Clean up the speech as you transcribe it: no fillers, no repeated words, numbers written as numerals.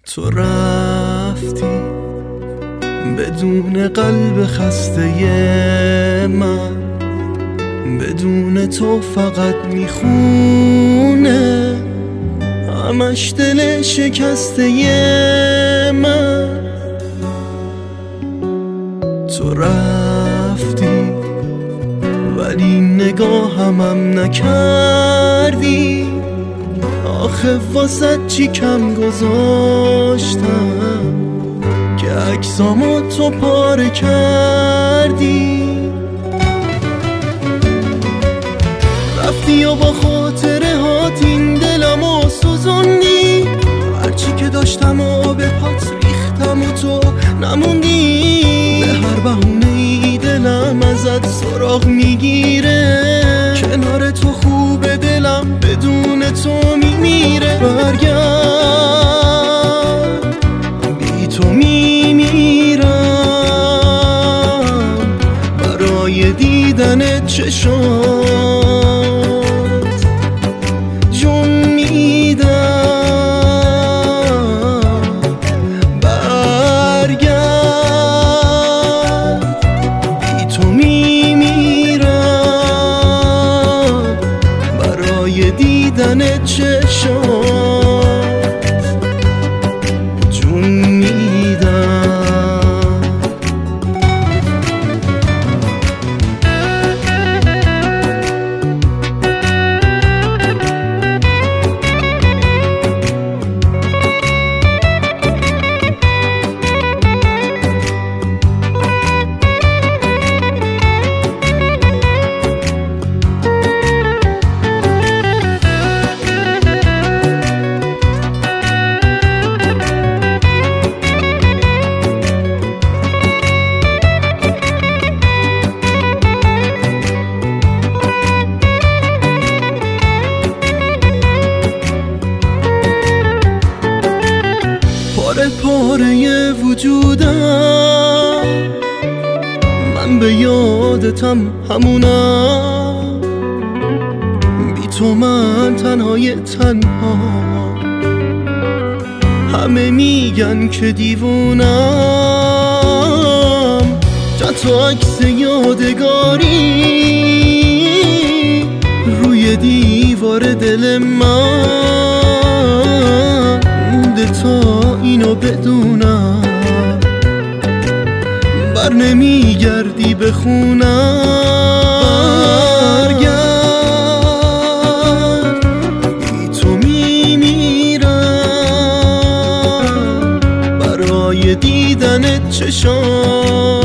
تو رفتی بدون قلب خسته من، بدون تو فقط میخونه همش دل شکسته من. تو رفتی ولی نگاهمم نکردی، آخه واسه چی کم گذاشتم که عکسامو تو پاره کردی. رفتی و با خاطره هات این دلمو سوزوندی، هرچی که داشتم و به پات ریختم و تو نموندی. به هر بهونه ای دلم ازت سراغ میگیره، کنار تو خوبه دلم بدون تو میمیره. برگرد بی تو میمیرم برای دیدن چشات جون میدم. برگرد بی تو میمیرم برای دیدن چشات جون میدم. پاره پاره وجودم من به یادتم همونم، بی تو من تنهای تنها. همه میگن که دیوونم، چند تا عکس یادگاری روی دیوار دل من مونده تا اینو بدونم. بر نمیگردی بخونم. برگرد بی تو میمیرم برای دیدن چشام